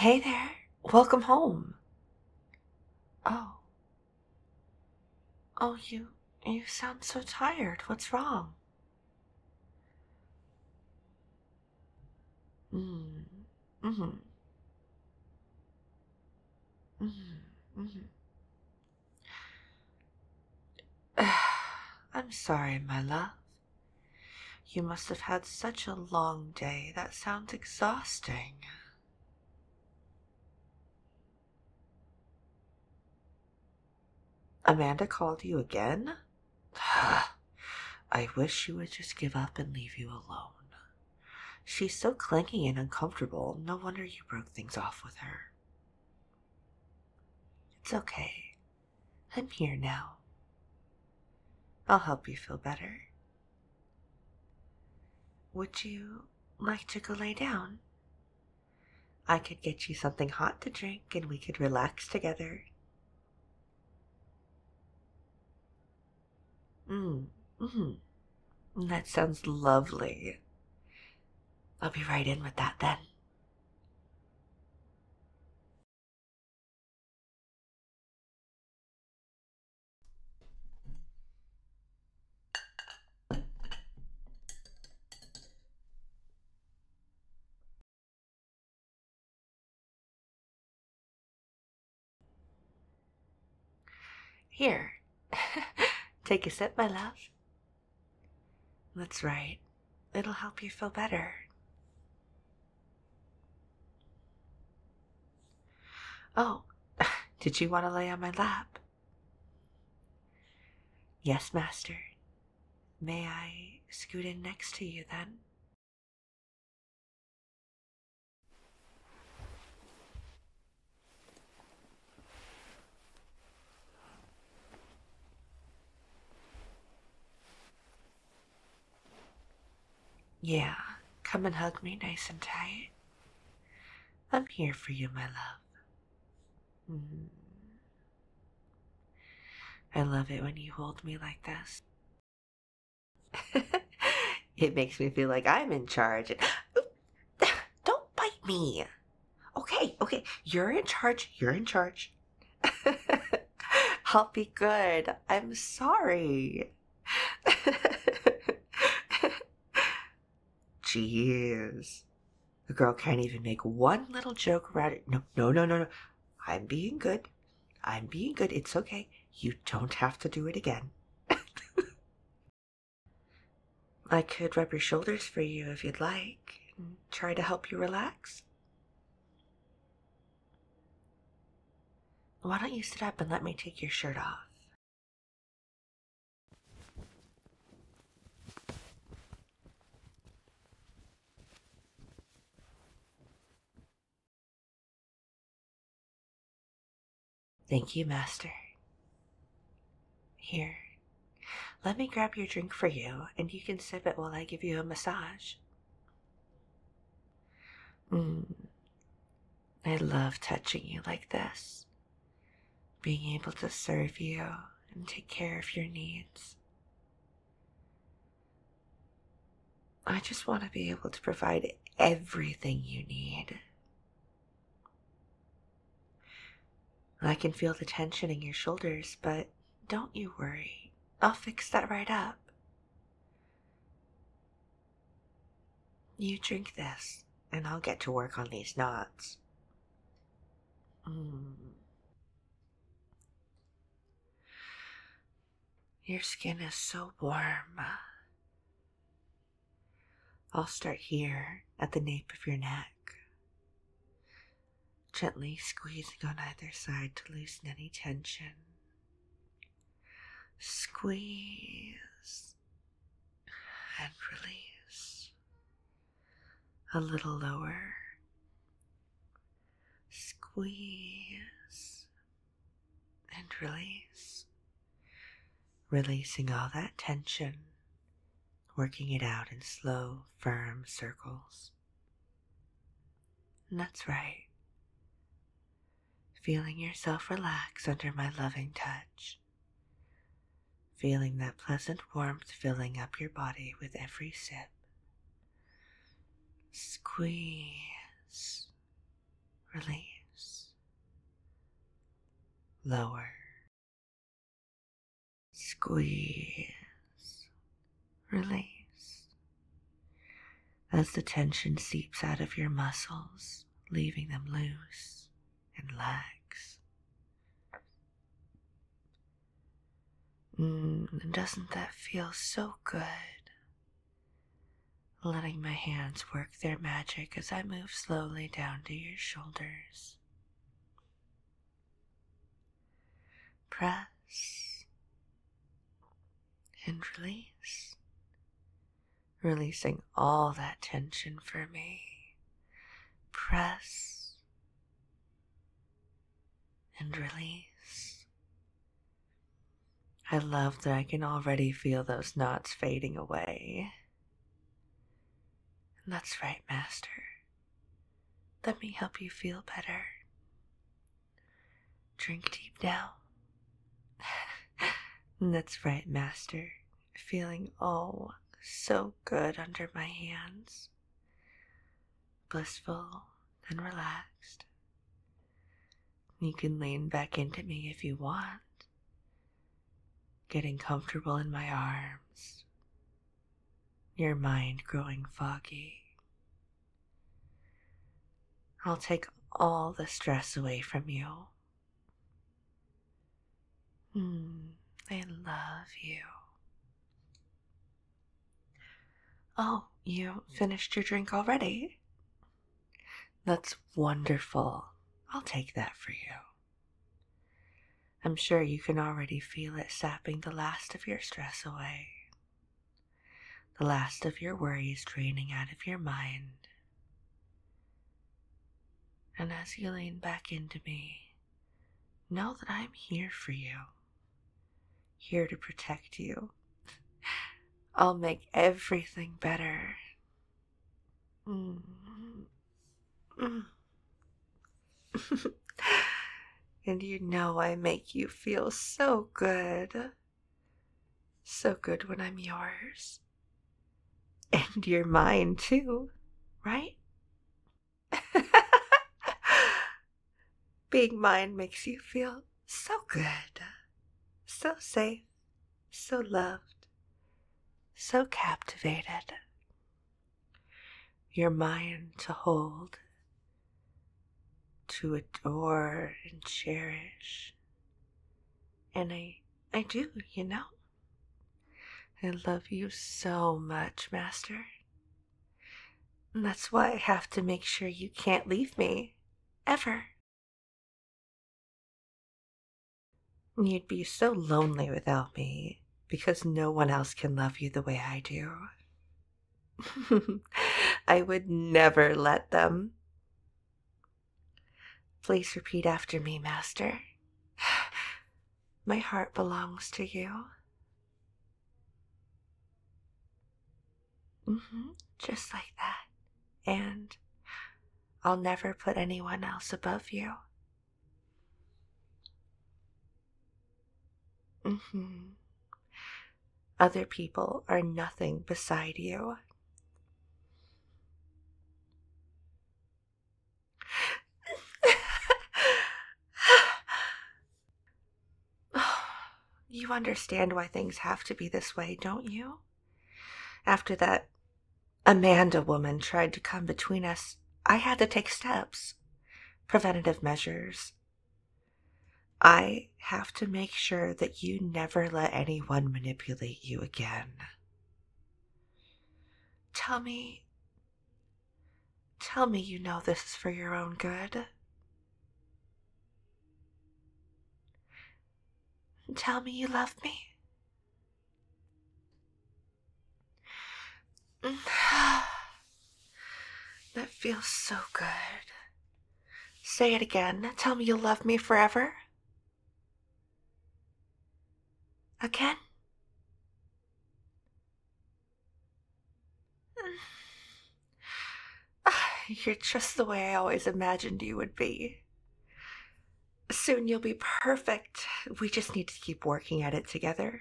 Hey there. Welcome home. Oh, oh, you sound so tired. What's wrong? Mm, mm-hmm, mm-hmm, mm-hmm. I'm sorry, my love. You must have had such a long day. That sounds exhausting. Amanda called you again? I wish she would just give up and leave you alone. She's so clingy and uncomfortable. No wonder you broke things off with her. It's okay. I'm here now. I'll help you feel better. Would you like to go lay down? I could get you something hot to drink and we could relax together. Mm-hmm. That sounds lovely. I'll be right in with that then. Here. Take a sip, my love. That's right. It'll help you feel better. Oh, did you want to lay on my lap? Yes, master. May I scoot in next to you then? Yeah, come and hug me nice and tight. I'm here for you, my love. Mm. I love it when you hold me like this. It makes me feel like I'm in charge. Don't bite me. Okay, okay. You're in charge. You're in charge. I'll be good. I'm sorry. Jeez. The girl can't even make one little joke around it. No, no, no, no, no. I'm being good. I'm being good. It's okay. You don't have to do it again. I could rub your shoulders for you if you'd like, and try to help you relax. Why don't you sit up and let me take your shirt off? Thank you, Master. Here, let me grab your drink for you, and you can sip it while I give you a massage. Mm, I love touching you like this, being able to serve you and take care of your needs. I just want to be able to provide everything you need. I can feel the tension in your shoulders, but don't you worry. I'll fix that right up. You drink this, and I'll get to work on these knots. Mm. Your skin is so warm. I'll start here at the nape of your neck, gently squeezing on either side to loosen any tension. Squeeze and release. A little lower. Squeeze and release. Releasing all that tension, working it out in slow, firm circles. And that's right. Feeling yourself relax under my loving touch. Feeling that pleasant warmth filling up your body with every sip. Squeeze. release, lower, squeeze, release, as the tension seeps out of your muscles, leaving them loose and lax. Doesn't that feel so good? Letting my hands work their magic as I move slowly down to your shoulders. Press and release, releasing all that tension for me. Press and release. I love that I can already feel those knots fading away. And that's right, Master. Let me help you feel better. Drink deep now. That's right, Master. Feeling so good under my hands. Blissful and relaxed. You can lean back into me if you want. Getting comfortable in my arms. Your mind growing foggy. I'll take all the stress away from you. I love you. Oh, you finished your drink already? That's wonderful. I'll take that for you. I'm sure you can already feel it sapping the last of your stress away. The last of your worries draining out of your mind. And as you lean back into me, know that I'm here for you. Here to protect you. I'll make everything better. And you know I make you feel so good. So good when I'm yours. And you're mine too, right? Being mine makes you feel so good. So safe. So loved. So captivated. You're mine to hold, to adore and cherish. And I do, you know. I love you so much, Master. And that's why I have to make sure you can't leave me, ever. You'd be so lonely without me, because no one else can love you the way I do. I would never let them. Please repeat after me, Master. My heart belongs to you. Just like that. And I'll never put anyone else above you. Other people are nothing beside you. You understand why things have to be this way, don't you? After that Amanda woman tried to come between us, I had to take steps, preventative measures. I have to make sure that you never let anyone manipulate you again. Tell me you know this is for your own good. Tell me you love me. That feels so good. Say it again. Tell me you'll love me forever. Again? You're just the way I always imagined you would be. Soon you'll be perfect. We just need to keep working at it together.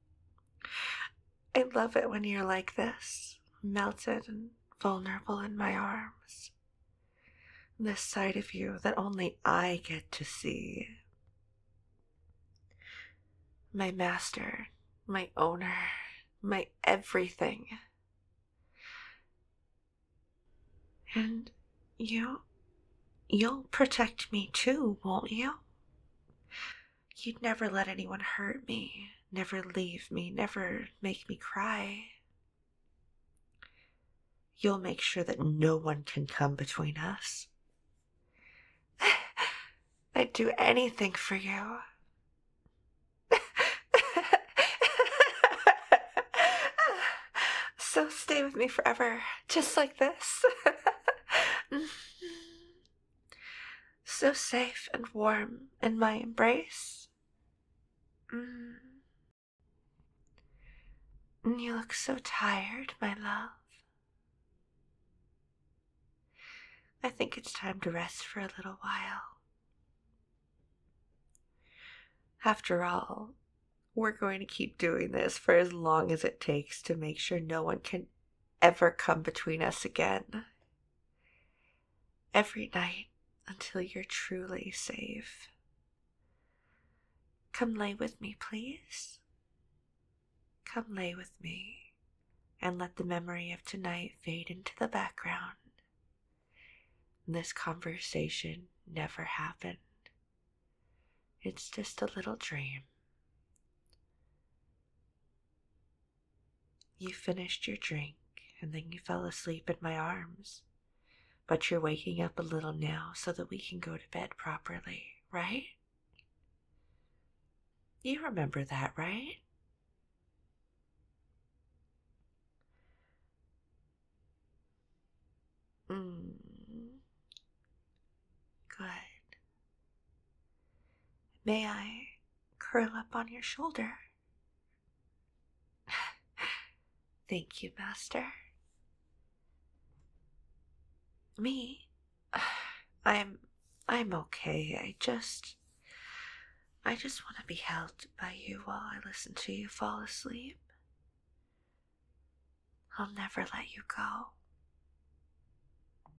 I love it when you're like this, melted and vulnerable in my arms. this side of you that only I get to see. My master, my owner, my everything. And you'll protect me too, won't you? You'd never let anyone hurt me, never leave me, never make me cry. You'll make sure that no one can come between us. I'd do anything for you. So stay with me forever, just like this. So safe and warm in my embrace. You look so tired, my love. I think it's time to rest for a little while. After all, we're going to keep doing this for as long as it takes to make sure no one can ever come between us again. Every night until you're truly safe. Come lay with me, please. Come lay with me and let the memory of tonight fade into the background. This conversation never happened. It's just a little dream. You finished your drink and then you fell asleep in my arms. But you're waking up a little now so that we can go to bed properly, right? You remember that, right? Good. May I curl up on your shoulder? Thank you, Master. Me? I'm okay. I just want to be held by you while I listen to you fall asleep. I'll never let you go.